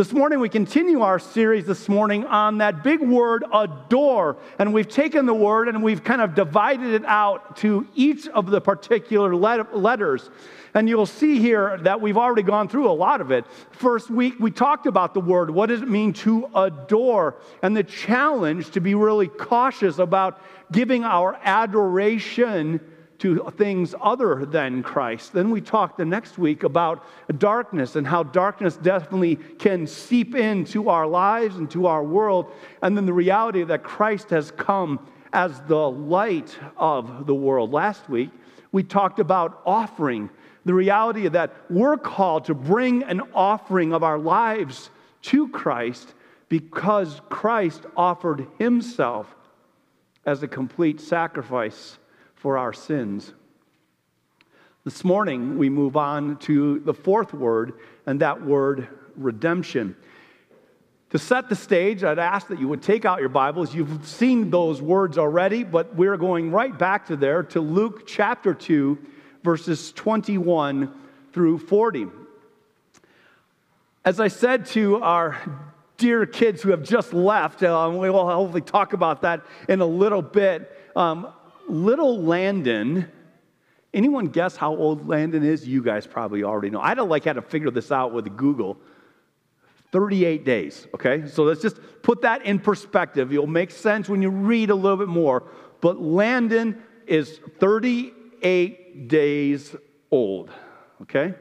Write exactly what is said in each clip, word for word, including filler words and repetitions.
This morning we continue our series this morning on that big word, adore. And we've taken the word and we've kind of divided it out to each of the particular let- letters. And you'll see here that we've already gone through a lot of it. First week we talked about the word. What does it mean to adore? And the challenge to be really cautious about giving our adoration to things other than Christ. Then we talked the next week about darkness and how darkness definitely can seep into our lives and to our world. And then the reality that Christ has come as the light of the world. Last week, we talked about offering, the reality that we're called to bring an offering of our lives to Christ because Christ offered himself as a complete sacrifice for our sins. This morning, we move on to the fourth word, and that word, redemption. To set the stage, I'd ask that you would take out your Bibles. You've seen those words already, but we're going right back to there, to Luke chapter two, verses twenty-one through forty. As I said to our dear kids who have just left, uh, we will hopefully talk about that in a little bit. Um, Little Landon, anyone guess how old Landon is? You guys probably already know. I don't like how to figure this out with Google. thirty-eight days, okay? So let's just put that in perspective. It'll make sense when you read a little bit more. But Landon is thirty-eight days old, okay?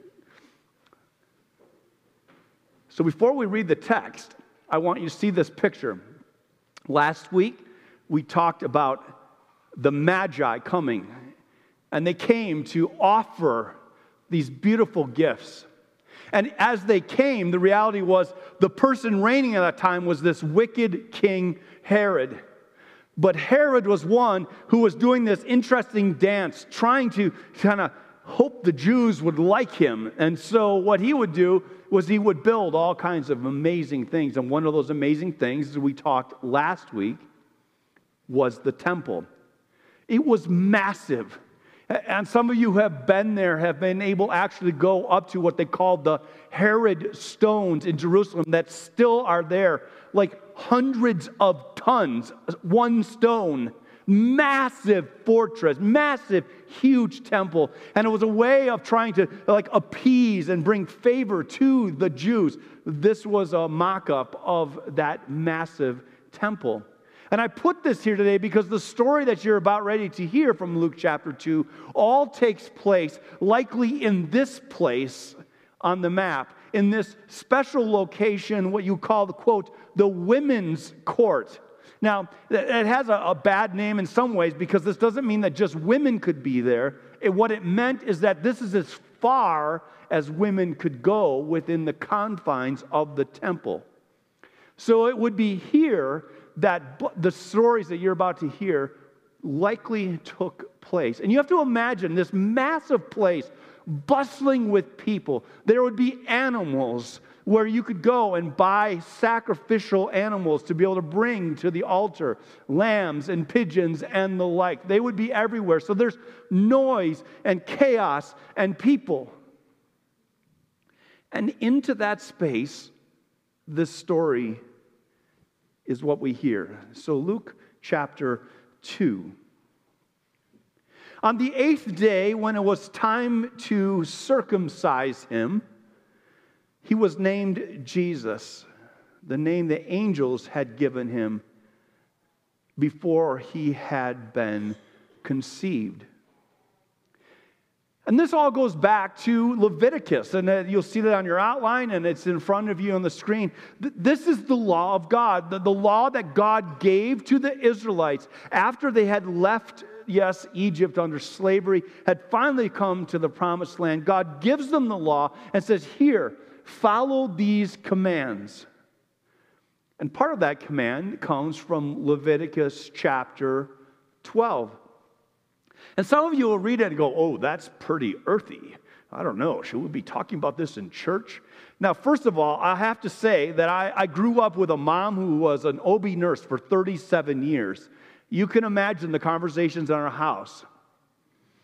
So before we read the text, I want you to see this picture. Last week, we talked about the Magi coming, and they came to offer these beautiful gifts. And as they came, the reality was the person reigning at that time was this wicked king Herod. But Herod was one who was doing this interesting dance, trying to kind of hope the Jews would like him. And so what he would do was he would build all kinds of amazing things. And one of those amazing things, as we talked last week, was the temple. It was massive. And some of you who have been there have been able actually to go up to what they called the Herod stones in Jerusalem that still are there, like hundreds of tons, one stone. Massive fortress, massive, huge temple. And it was a way of trying to like appease and bring favor to the Jews. This was a mock-up of that massive temple. And I put this here today because the story that you're about ready to hear from Luke chapter two all takes place likely in this place on the map, in this special location, what you call the, quote, the women's court. Now, it has a, a bad name in some ways because this doesn't mean that just women could be there. It, what it meant is that this is as far as women could go within the confines of the temple. So it would be here that the stories that you're about to hear likely took place. And you have to imagine this massive place bustling with people. There would be animals where you could go and buy sacrificial animals to be able to bring to the altar, lambs and pigeons and the like. They would be everywhere. So there's noise and chaos and people. And into that space, this story is what we hear. So Luke chapter two. On the eighth day, when it was time to circumcise him, he was named Jesus, the name the angels had given him before he had been conceived. And this all goes back to Leviticus, and you'll see that on your outline, and it's in front of you on the screen. This is the law of God, the, the law that God gave to the Israelites after they had left, yes, Egypt under slavery, had finally come to the promised land. God gives them the law and says, here, follow these commands. And part of that command comes from Leviticus chapter twelve. And some of you will read it and go, oh, that's pretty earthy. I don't know, should we be talking about this in church? Now, first of all, I have to say that I, I grew up with a mom who was an O B nurse for thirty-seven years. You can imagine the conversations in our house.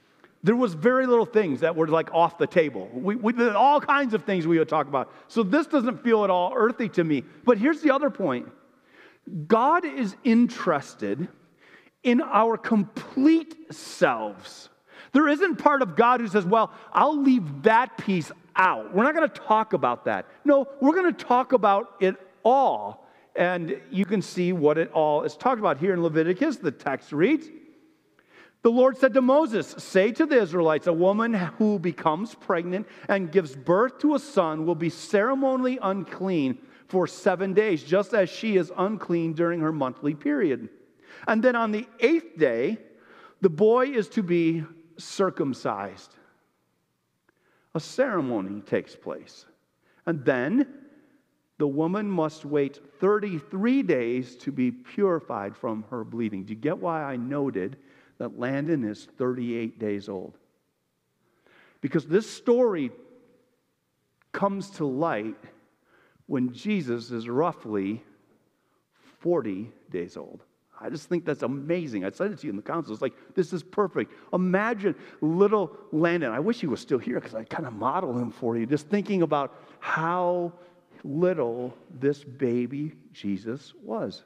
There was very little things that were like off the table. We, we did all kinds of things we would talk about. So this doesn't feel at all earthy to me. But here's the other point. God is interested in our complete selves. There isn't part of God who says, well, I'll leave that piece out. We're not going to talk about that. No, we're going to talk about it all. And you can see what it all is talked about here in Leviticus. The text reads, the Lord said to Moses, say to the Israelites, a woman who becomes pregnant and gives birth to a son will be ceremonially unclean for seven days, just as she is unclean during her monthly period. And then on the eighth day, the boy is to be circumcised. A ceremony takes place. And then the woman must wait thirty-three days to be purified from her bleeding. Do you get why I noted that Landon is thirty-eight days old? Because this story comes to light when Jesus is roughly forty days old. I just think that's amazing. I said it to you in the council. It's like, this is perfect. Imagine little Landon. I wish he was still here because I kind of model him for you. Just thinking about how little this baby Jesus was.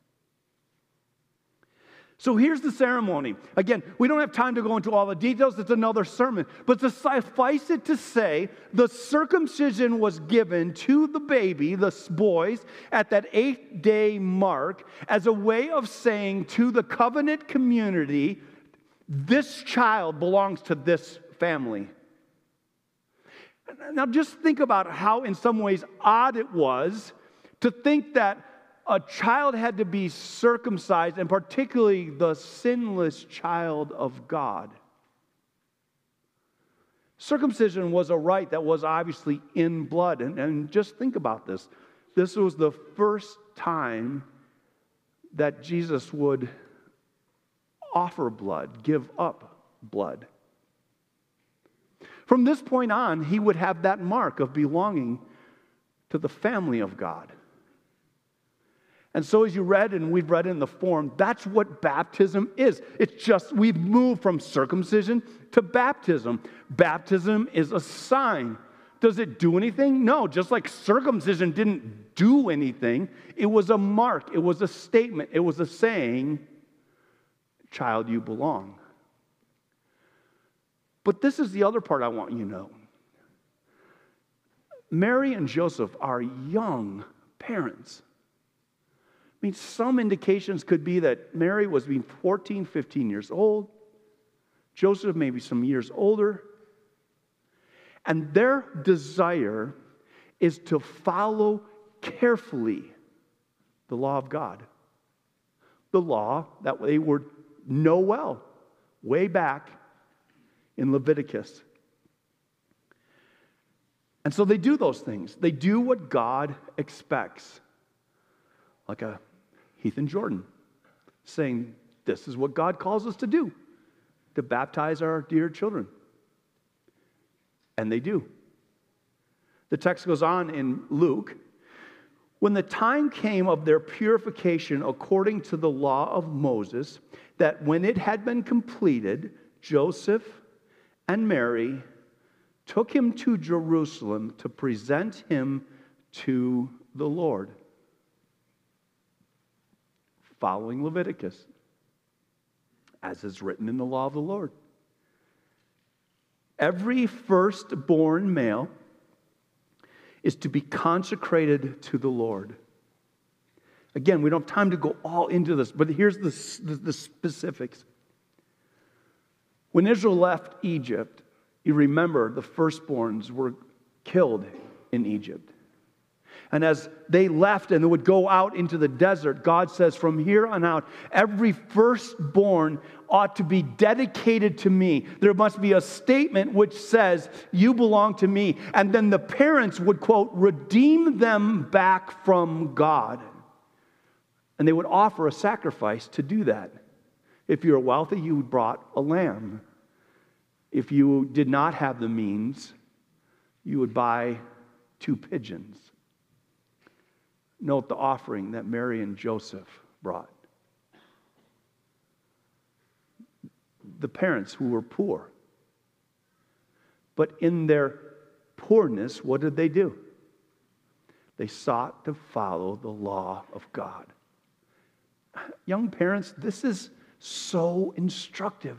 So here's the ceremony. Again, we don't have time to go into all the details. It's another sermon. But to suffice it to say, the circumcision was given to the baby, the boys, at that eighth day mark as a way of saying to the covenant community, this child belongs to this family. Now just think about how in some ways odd it was to think that a child had to be circumcised, and particularly the sinless child of God. Circumcision was a rite that was obviously in blood. And, and just think about this. This was the first time that Jesus would offer blood, give up blood. From this point on, he would have that mark of belonging to the family of God. And so as you read, and we've read in the form, that's what baptism is. It's just, we've moved from circumcision to baptism. Baptism is a sign. Does it do anything? No, just like circumcision didn't do anything. It was a mark. It was a statement. It was a saying, child, you belong. But this is the other part I want you to know. Mary and Joseph are young parents. I mean, some indications could be that Mary was being fourteen, fifteen years old. Joseph maybe some years older. And their desire is to follow carefully the law of God. The law that they would know well, way back in Leviticus. And so they do those things. They do what God expects. Like a Heath and Jordan saying, this is what God calls us to do, to baptize our dear children. And they do. The text goes on in Luke. When the time came of their purification according to the law of Moses, that when it had been completed, Joseph and Mary took him to Jerusalem to present him to the Lord. Following Leviticus, as is written in the law of the Lord. Every firstborn male is to be consecrated to the Lord. Again, we don't have time to go all into this, but here's the, the, the specifics. When Israel left Egypt, you remember the firstborns were killed in Egypt. And as they left and they would go out into the desert, God says, from here on out, every firstborn ought to be dedicated to me. There must be a statement which says, you belong to me. And then the parents would, quote, redeem them back from God. And they would offer a sacrifice to do that. If you were wealthy, you brought a lamb. If you did not have the means, you would buy two pigeons. Note the offering that Mary and Joseph brought. The parents who were poor But in their poorness, what did they do? They sought to follow the law of God. Young parents, this is so instructive.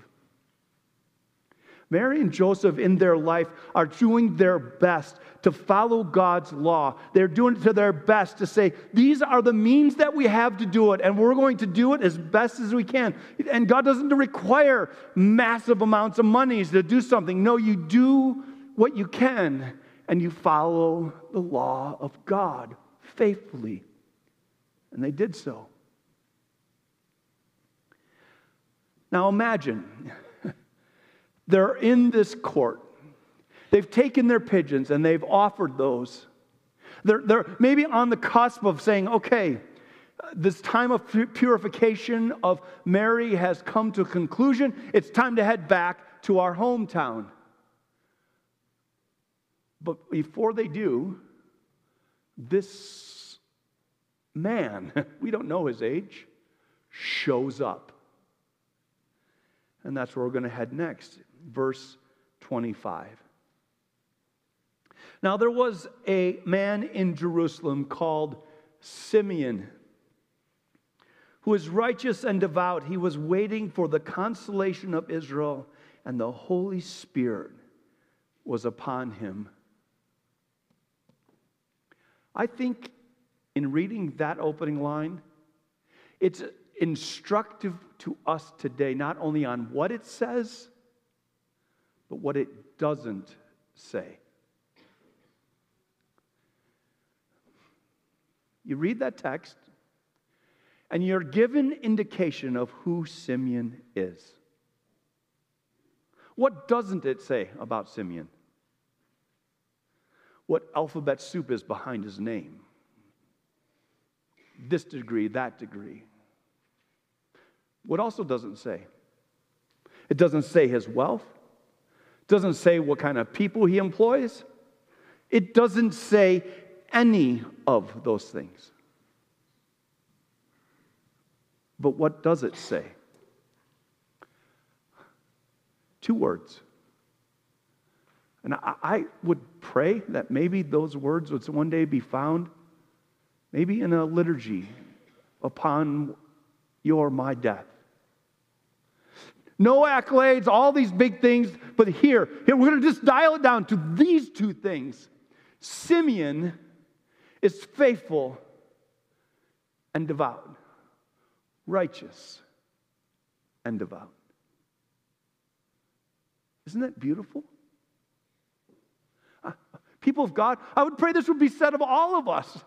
Mary and Joseph in their life are doing their best to follow God's law. They're doing it to their best to say, these are the means that we have to do it, and we're going to do it as best as we can. And God doesn't require massive amounts of money to do something. No, you do what you can, and you follow the law of God faithfully. And they did so. Now imagine, they're in this court. They've taken their pigeons and they've offered those. They're, they're maybe on the cusp of saying, okay, this time of purification of Mary has come to a conclusion. It's time to head back to our hometown. But before they do, this man, we don't know his age, shows up. And that's where we're going to head next. Verse twenty-five. Now there was a man in Jerusalem called Simeon, who was righteous and devout. He was waiting for the consolation of Israel, and the Holy Spirit was upon him. I think in reading that opening line, it's instructive to us today, not only on what it says, but what it doesn't say. You read that text, and you're given indication of who Simeon is. What doesn't it say about Simeon? What alphabet soup is behind his name? This degree, that degree. What also doesn't say? It doesn't say his wealth. It doesn't say what kind of people he employs. It doesn't say any of those things. But what does it say? Two words. And I, I would pray that maybe those words would one day be found, maybe in a liturgy upon your my death. No accolades, all these big things, but here, here we're going to just dial it down to these two things. Simeon is faithful and devout, righteous and devout. Isn't that beautiful? Uh, people of God, I would pray this would be said of all of us.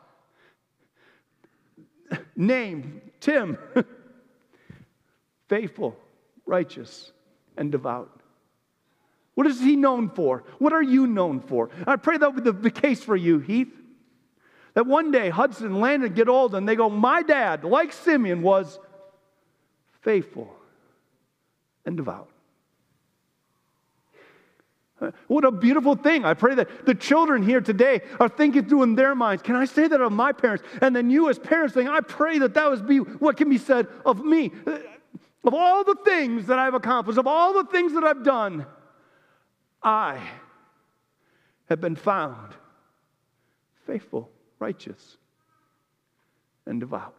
Name, Tim. Faithful, righteous, and devout. What is he known for? What are you known for? I pray that would be the case for you, Heath. That one day Hudson and Landon get old and they go, my dad, like Simeon, was faithful and devout. What a beautiful thing. I pray that the children here today are thinking through in their minds, can I say that of my parents? And then you as parents saying, I pray that that would be what can be said of me. Of all the things that I've accomplished, of all the things that I've done, I have been found faithful, righteous, and devout.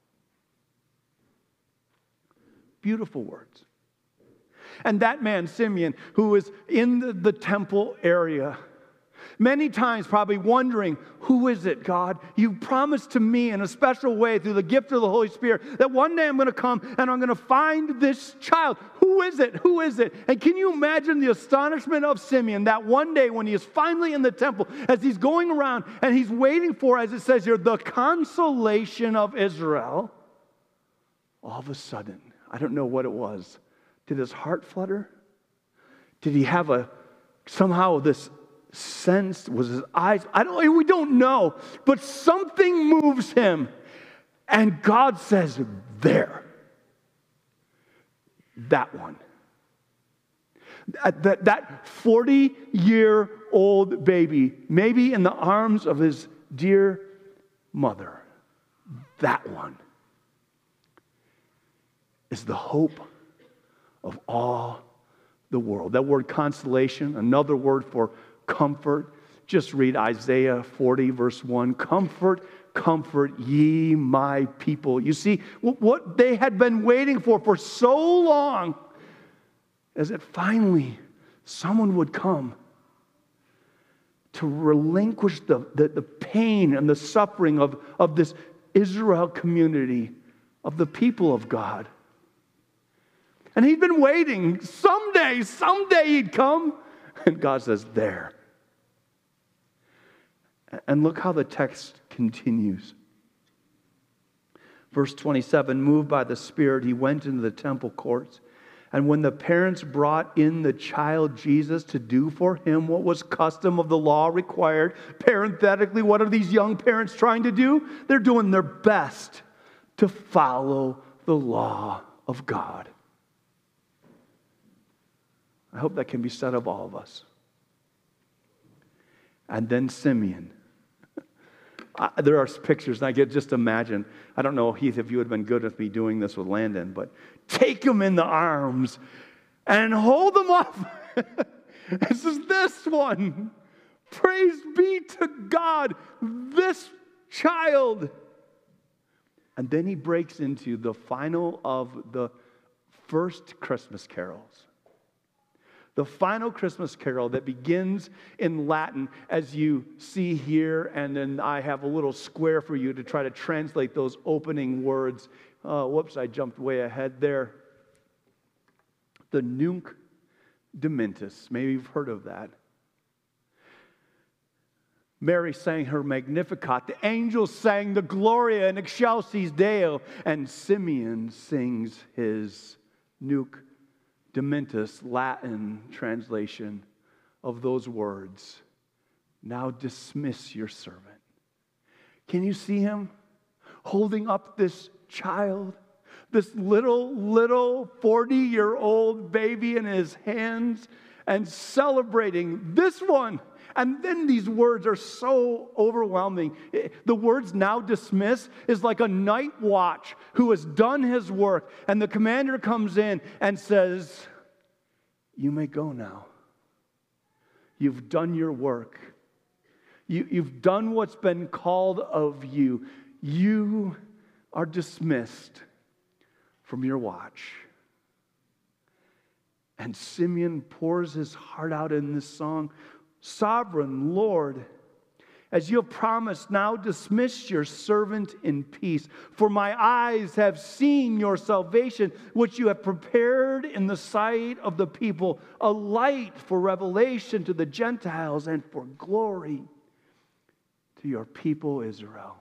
Beautiful words. And that man, Simeon, who was in the, the temple area, many times probably wondering, who is it, God? You promised to me in a special way through the gift of the Holy Spirit that one day I'm going to come and I'm going to find this child. Who is it? Who is it? And can you imagine the astonishment of Simeon that one day when he is finally in the temple, as he's going around and he's waiting for, as it says here, the consolation of Israel, all of a sudden, I don't know what it was. Did his heart flutter? Did he have a, somehow this sense, was his eyes, I don't, we don't know, but something moves him. And God says, there. That one. That, that forty-year-old baby, maybe in the arms of his dear mother, that one is the hope of all the world. That word consolation, another word for comfort. Just read Isaiah forty, verse one. Comfort, comfort ye my people. You see, what they had been waiting for for so long is that finally someone would come to relinquish the, the, the pain and the suffering of, of this Israel community, of the people of God. And he'd been waiting. Someday, someday he'd come. And God says, there. And look how the text continues. Verse twenty-seven, moved by the Spirit, he went into the temple courts. And when the parents brought in the child Jesus to do for him what was custom of the law required, parenthetically, what are these young parents trying to do? They're doing their best to follow the law of God. I hope that can be said of all of us. And then Simeon. I, there are pictures, and I get just imagine. I don't know, Heath, if you would have been good with me doing this with Landon, but take him in the arms and hold him up. This is this one. Praise be to God, this child. And then he breaks into the final of the first Christmas carols. The final Christmas carol that begins in Latin, as you see here, and then I have a little square for you to try to translate those opening words. Uh, whoops, I jumped way ahead there. The Nunc Dimittis. Maybe you've heard of that. Mary sang her Magnificat. The angels sang the Gloria in Excelsis Deo. And Simeon sings his Nunc Dimittis, Latin translation of those words. Now dismiss your servant. Can you see him holding up this child, this little, little forty-year-old baby in his hands and celebrating this one? And then these words are so overwhelming. The words now dismiss is like a night watch who has done his work. And the commander comes in and says, you may go now. You've done your work. You, you've done what's been called of you. You are dismissed from your watch. And Simeon pours his heart out in this song. Sovereign Lord, as you have promised, now dismiss your servant in peace. For my eyes have seen your salvation, which you have prepared in the sight of the people, a light for revelation to the Gentiles and for glory to your people Israel.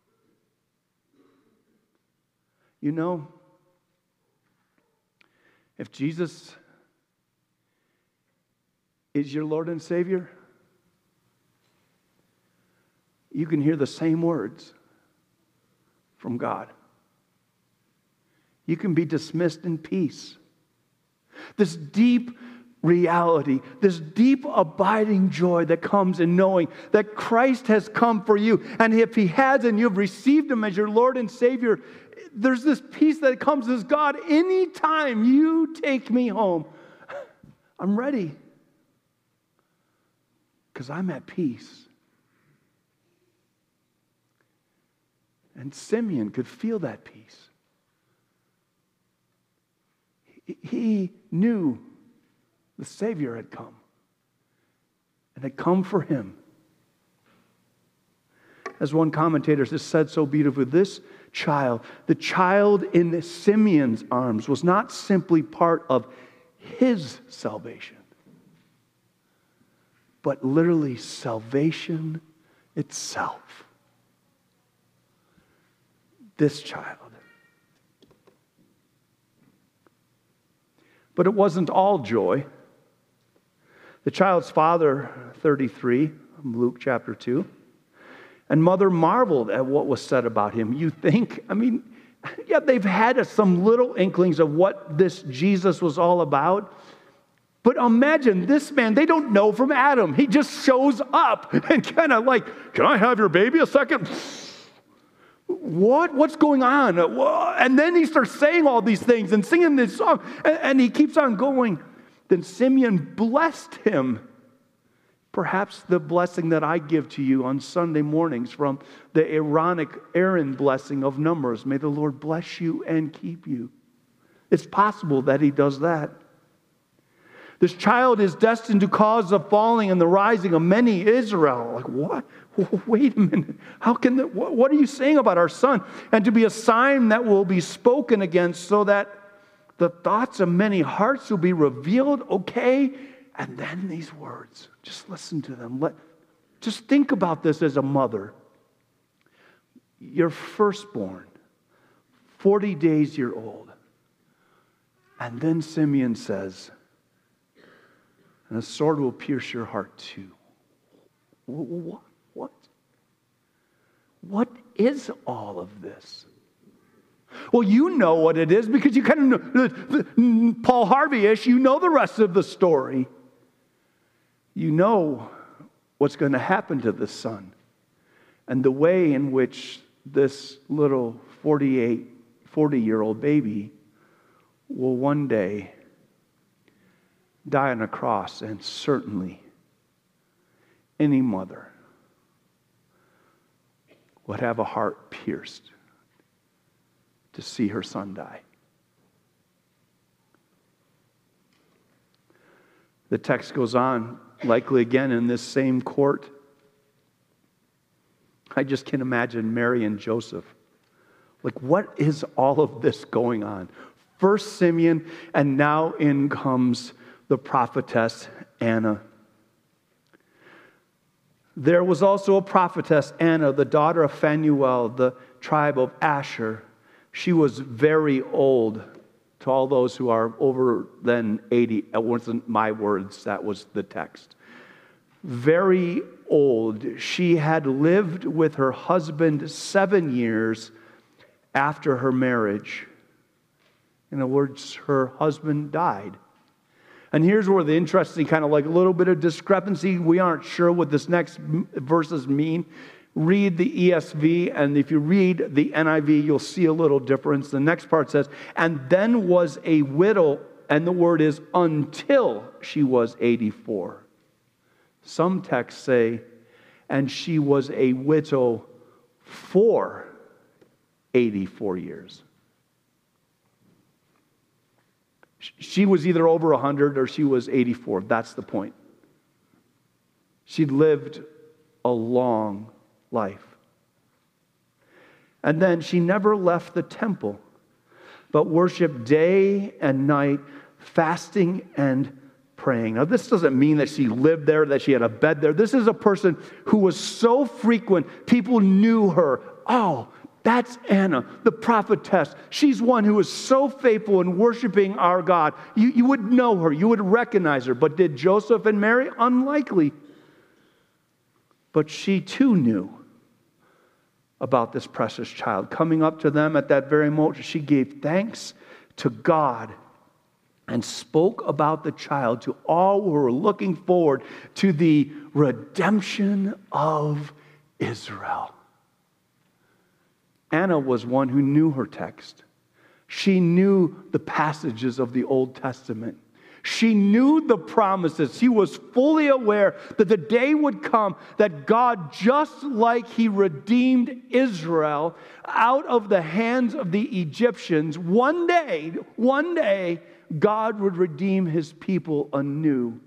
You know, if Jesus is your Lord and Savior, you can hear the same words from God. You can be dismissed in peace. This deep reality, this deep abiding joy that comes in knowing that Christ has come for you. And if He has and you've received Him as your Lord and Savior, there's this peace that comes as God, anytime you take me home, I'm ready. Because I'm at peace. And Simeon could feel that peace. He knew the Savior had come and had come for him. As one commentator has said so beautifully, this child, the child in Simeon's arms, was not simply part of his salvation, but literally salvation itself. This child. But it wasn't all joy. The child's father, thirty-three, Luke chapter two, and mother marveled at what was said about him. You think, I mean, yeah, they've had some little inklings of what this Jesus was all about. But imagine this man, they don't know from Adam. He just shows up and kind of like, can I have your baby a second? What? What's going on? And then he starts saying all these things and singing this song. And he keeps on going. Then Simeon blessed him. Perhaps the blessing that I give to you on Sunday mornings from the Aaronic Aaron blessing of Numbers. May the Lord bless you and keep you. It's possible that he does that. This child is destined to cause the falling and the rising of many Israel. Like, what? Wait a minute. How can that, what are you saying about our son? And to be a sign that will be spoken against so that the thoughts of many hearts will be revealed. Okay. And then these words, just listen to them. Let, just think about this as a mother. Your firstborn, forty days year old. And then Simeon says, and a sword will pierce your heart too. What? What? What is all of this? Well, you know what it is because you kind of know, Paul Harvey-ish, you know the rest of the story. You know what's going to happen to this son and the way in which this little forty-eight, forty-year-old baby will one day die on a cross, and certainly any mother would have a heart pierced to see her son die. The text goes on, likely again in this same court. I just can imagine Mary and Joseph. Like, what is all of this going on? First Simeon, and now in comes the prophetess Anna. There was also a prophetess, Anna, the daughter of Phanuel, the tribe of Asher. She was very old. To all those who are over than eighty, it wasn't my words, that was the text. Very old. She had lived with her husband seven years after her marriage. In other words, her husband died. And here's where the interesting kind of like a little bit of discrepancy. We aren't sure what this next verses mean. Read the E S V, and if you read the N I V, you'll see a little difference. The next part says, and then was a widow, and the word is until she was eighty-four. Some texts say, and she was a widow for eighty-four years. She was either over one hundred or she was eighty-four. That's the point. She'd lived a long life. And then she never left the temple, but worshiped day and night, fasting and praying. Now, this doesn't mean that she lived there, that she had a bed there. This is a person who was so frequent, people knew her. Oh, that's Anna, the prophetess. She's one who is so faithful in worshiping our God. You, you would know her. You would recognize her. But did Joseph and Mary? Unlikely. But she too knew about this precious child. Coming up to them at that very moment, she gave thanks to God and spoke about the child to all who were looking forward to the redemption of Israel. Anna was one who knew her text. She knew the passages of the Old Testament. She knew the promises. She was fully aware that the day would come that God, just like He redeemed Israel out of the hands of the Egyptians, one day, one day, God would redeem His people anew.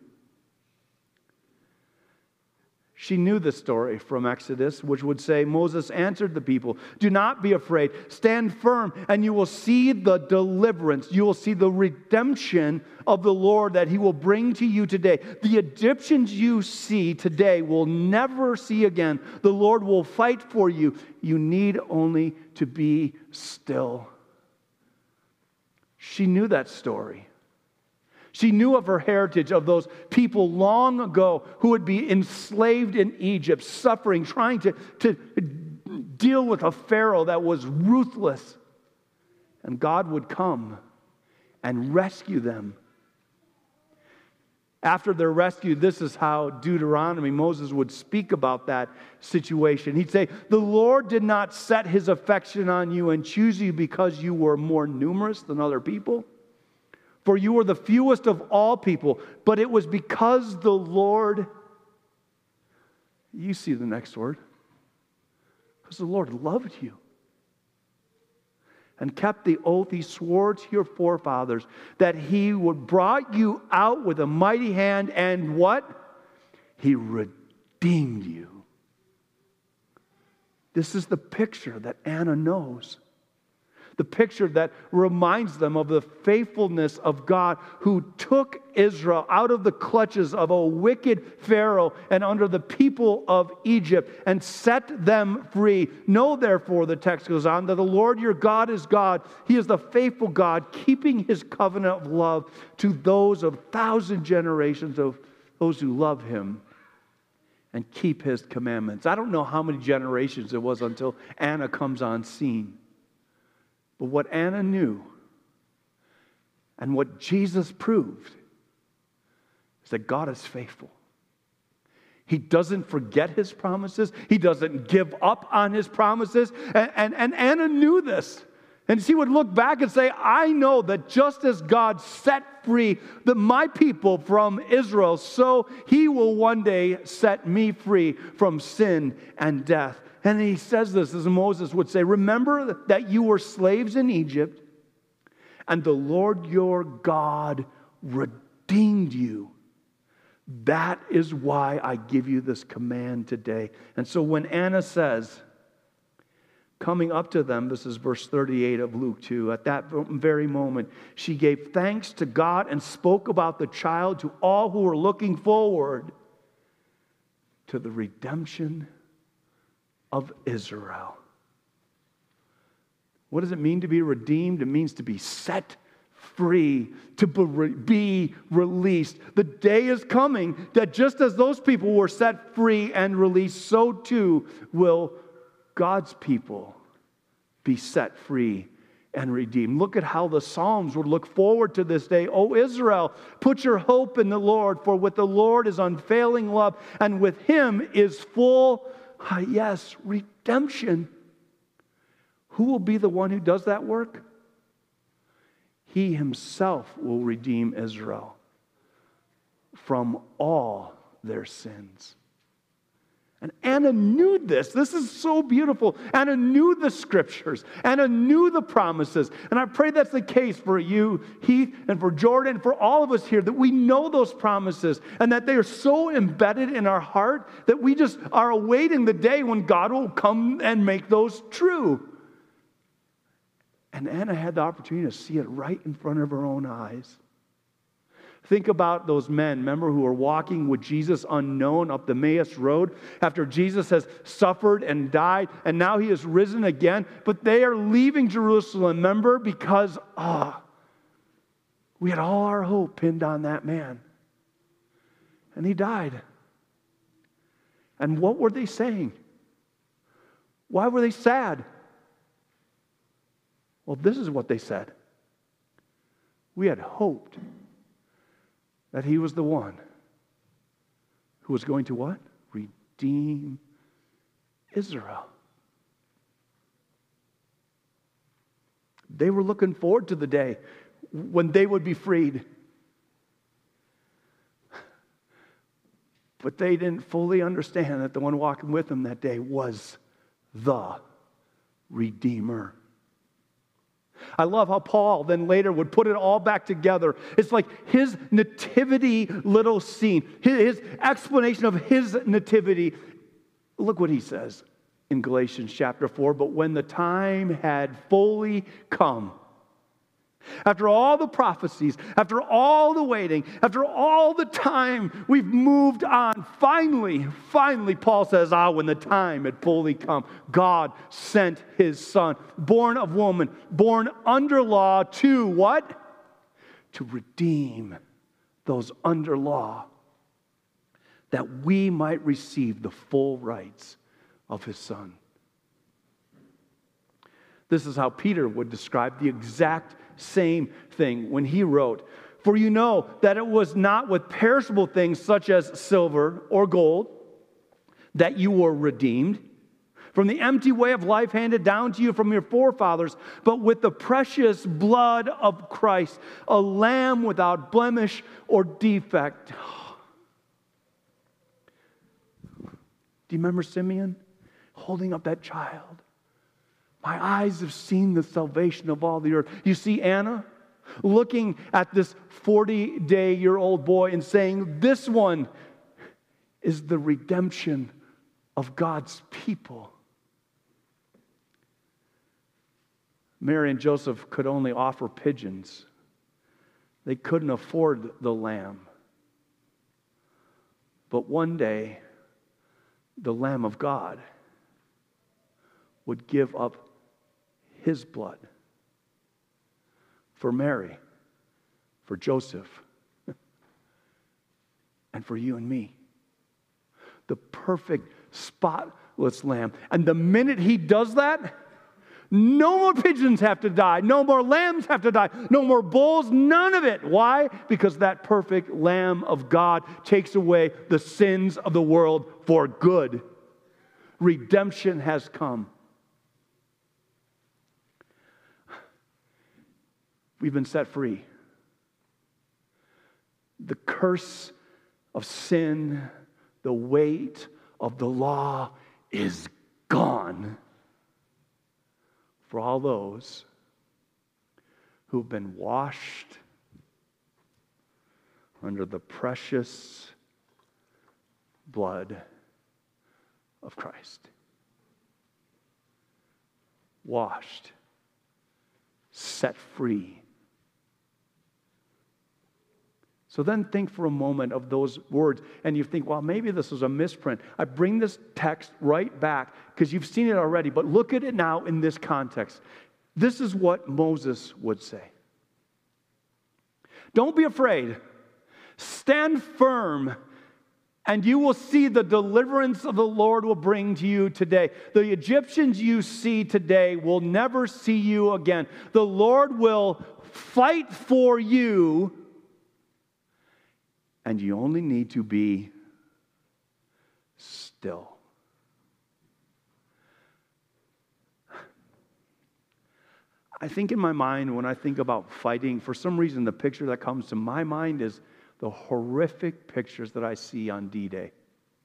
She knew the story from Exodus, which would say, Moses answered the people, do not be afraid, stand firm, and you will see the deliverance. You will see the redemption of the Lord that He will bring to you today. The Egyptians you see today will never see again. The Lord will fight for you. You need only to be still. She knew that story. She knew of her heritage, of those people long ago who would be enslaved in Egypt, suffering, trying to, to deal with a Pharaoh that was ruthless. And God would come and rescue them. After their rescue, this is how Deuteronomy, Moses would speak about that situation. He'd say, the Lord did not set His affection on you and choose you because you were more numerous than other people. For you are the fewest of all people, but it was because the Lord, you see the next word, because the Lord loved you and kept the oath he swore to your forefathers, that he would brought you out with a mighty hand, and what? He redeemed you. This is the picture that Anna knows. The picture that reminds them of the faithfulness of God, who took Israel out of the clutches of a wicked Pharaoh and under the people of Egypt and set them free. Know therefore, the text goes on, that the Lord your God is God. He is the faithful God, keeping his covenant of love to those of thousand generations of those who love him and keep his commandments. I don't know how many generations it was until Anna comes on scene. But what Anna knew and what Jesus proved is that God is faithful. He doesn't forget his promises. He doesn't give up on his promises. And, and, and Anna knew this. And she would look back and say, I know that just as God set free the, my people from Israel, so he will one day set me free from sin and death. And he says this, as Moses would say, remember that you were slaves in Egypt, and the Lord your God redeemed you. That is why I give you this command today. And so when Anna says, coming up to them, this is verse thirty-eight of Luke two, at that very moment, she gave thanks to God and spoke about the child to all who were looking forward to the redemption of Israel. What does it mean to be redeemed? It means to be set free, to be released. The day is coming that just as those people were set free and released, so too will God's people be set free and redeemed. Look at how the Psalms would look forward to this day. O Israel, put your hope in the Lord, for with the Lord is unfailing love, and with him is full, ah, yes, redemption. Who will be the one who does that work? He himself will redeem Israel from all their sins. And Anna knew this. This is so beautiful. Anna knew the scriptures. Anna knew the promises. And I pray that's the case for you, Heath, and for Jordan, and for all of us here, that we know those promises and that they are so embedded in our heart that we just are awaiting the day when God will come and make those true. And Anna had the opportunity to see it right in front of her own eyes. Think about those men, remember, who were walking with Jesus unknown up the Emmaus Road after Jesus has suffered and died, and now he is risen again. But they are leaving Jerusalem, remember, because ah, oh, we had all our hope pinned on that man. And he died. And what were they saying? Why were they sad? Well, this is what they said. We had hoped that he was the one who was going to what? Redeem Israel. They were looking forward to the day when they would be freed. But they didn't fully understand that the one walking with them that day was the Redeemer. I love how Paul then later would put it all back together. It's like his nativity little scene, his explanation of his nativity. Look what he says in Galatians chapter four. But when the time had fully come, after all the prophecies, after all the waiting, after all the time we've moved on, finally, finally, Paul says, ah, when the time had fully come, God sent his son, born of woman, born under law, to what? To redeem those under law, that we might receive the full rights of his son. This is how Peter would describe the exact same thing when he wrote, for you know that it was not with perishable things such as silver or gold that you were redeemed from the empty way of life handed down to you from your forefathers, but with the precious blood of Christ, a lamb without blemish or defect. Do you remember Simeon holding up that child? My eyes have seen the salvation of all the earth. You see Anna looking at this forty-day-year-old boy and saying, this one is the redemption of God's people. Mary and Joseph could only offer pigeons. They couldn't afford the lamb. But one day, the Lamb of God would give up his blood for Mary, for Joseph, and for you and me. The perfect, spotless lamb. And the minute he does that, no more pigeons have to die. No more lambs have to die. No more bulls. None of it. Why? Because that perfect Lamb of God takes away the sins of the world for good. Redemption has come. We've been set free. The curse of sin, the weight of the law is gone for all those who've been washed under the precious blood of Christ. Washed, set free. So then think for a moment of those words, and you think, well, maybe this is a misprint. I bring this text right back because you've seen it already, but look at it now in this context. This is what Moses would say. Don't be afraid. Stand firm, and you will see the deliverance of the Lord will bring to you today. The Egyptians you see today will never see you again. The Lord will fight for you. And you only need to be still. I think in my mind, when I think about fighting, for some reason the picture that comes to my mind is the horrific pictures that I see on D-Day.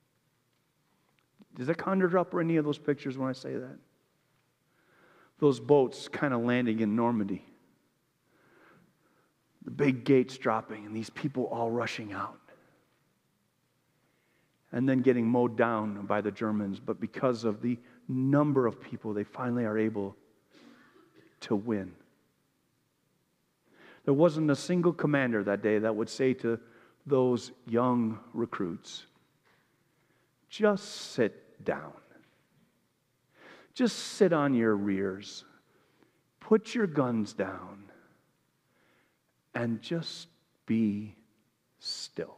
Does that conjure up any of those pictures when I say that? Those boats kind of landing in Normandy. The big gates dropping and these people all rushing out. And then getting mowed down by the Germans. But because of the number of people, they finally are able to win. There wasn't a single commander that day that would say to those young recruits, just sit down. Just sit on your rears. Put your guns down. And just be still.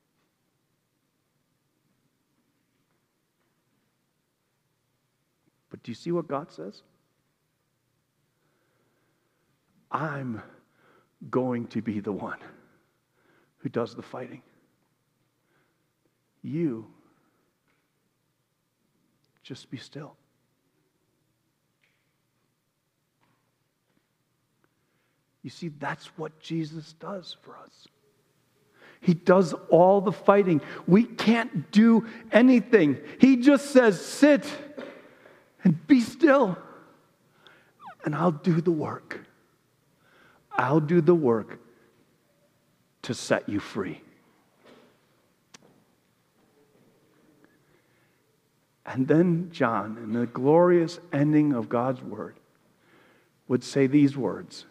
But do you see what God says? I'm going to be the one who does the fighting. You just be still. You see, that's what Jesus does for us. He does all the fighting. We can't do anything. He just says, sit and be still, and I'll do the work. I'll do the work to set you free. And then John, in the glorious ending of God's word, would say these words.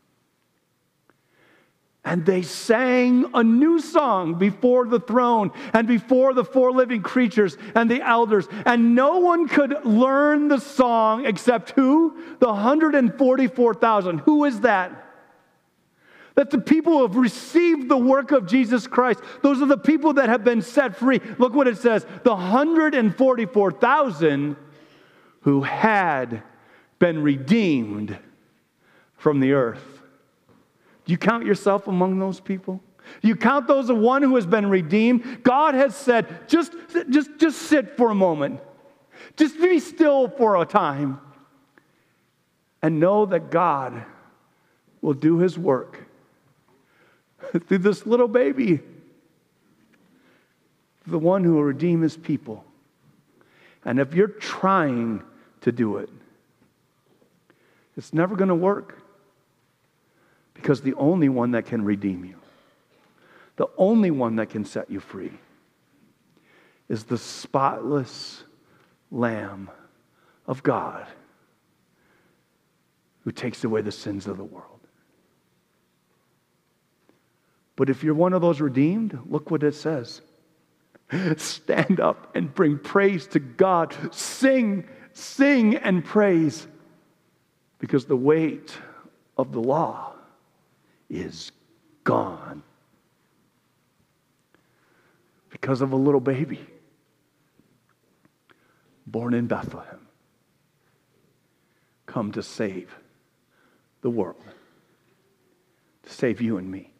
And they sang a new song before the throne and before the four living creatures and the elders. And no one could learn the song except who? The one hundred forty-four thousand. Who is that? That the people who have received the work of Jesus Christ. Those are the people that have been set free. Look what it says. The one hundred forty-four thousand who had been redeemed from the earth. Do you count yourself among those people? Do you count those as one who has been redeemed? God has said, just, just, just sit for a moment. Just be still for a time and know that God will do his work through this little baby, the one who will redeem his people. And if you're trying to do it, it's never going to work, because the only one that can redeem you, the only one that can set you free, is the spotless Lamb of God who takes away the sins of the world. But if you're one of those redeemed, look what it says. Stand up and bring praise to God. Sing, sing and praise, because the weight of the law is gone because of a little baby born in Bethlehem, come to save the world, to save you and me.